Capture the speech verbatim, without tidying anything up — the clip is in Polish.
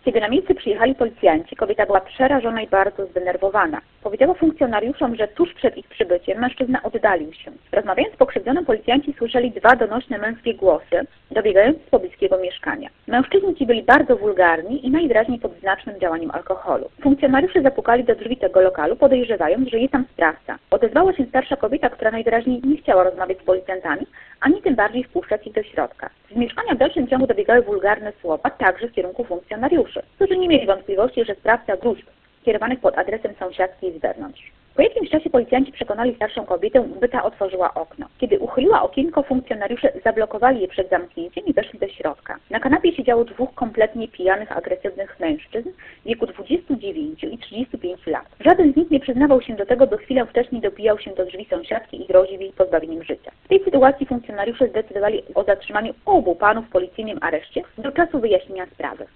Kiedy na miejsce przyjechali policjanci, kobieta była przerażona i bardzo zdenerwowana. Powiedziała funkcjonariuszom, że tuż przed ich przybyciem mężczyzna oddalił się. Rozmawiając z pokrzywdzoną, policjanci słyszeli dwa donośne męskie głosy, dobiegające z pobliskiego mieszkania. Mężczyźni ci byli bardzo wulgarni i najwyraźniej pod znacznym działaniem alkoholu. Funkcjonariusze zapukali do drzwi tego lokalu, podejrzewając, że jest tam sprawca. Odezwała się starsza kobieta, która najwyraźniej nie chciała rozmawiać z policjantami, ani tym bardziej wpuszczać ich do środka. Z mieszkania w dalszym ciągu dobiegały wulgarne słowa, także w kierunku funkcjonariuszy, którzy nie mieli wątpliwości, że sprawca gruźb kierowanych pod adresem sąsiadki z zewnątrz. Po jakimś czasie policjanci przekonali starszą kobietę, by ta otworzyła okno. Kiedy uchyliła okienko, funkcjonariusze zablokowali je przed zamknięciem i weszli do środka. Na kanapie siedziało dwóch kompletnie pijanych, agresywnych mężczyzn w wieku dwudziestu dziewięciu i trzydziestu pięciu lat. Żaden z nich nie przyznawał się do tego, by chwilę wcześniej dobijał się do drzwi sąsiadki i groził jej pozbawieniem życia. W tej sytuacji funkcjonariusze zdecydowali o zatrzymaniu obu panów w policyjnym areszcie do czasu wyjaśnienia sprawy.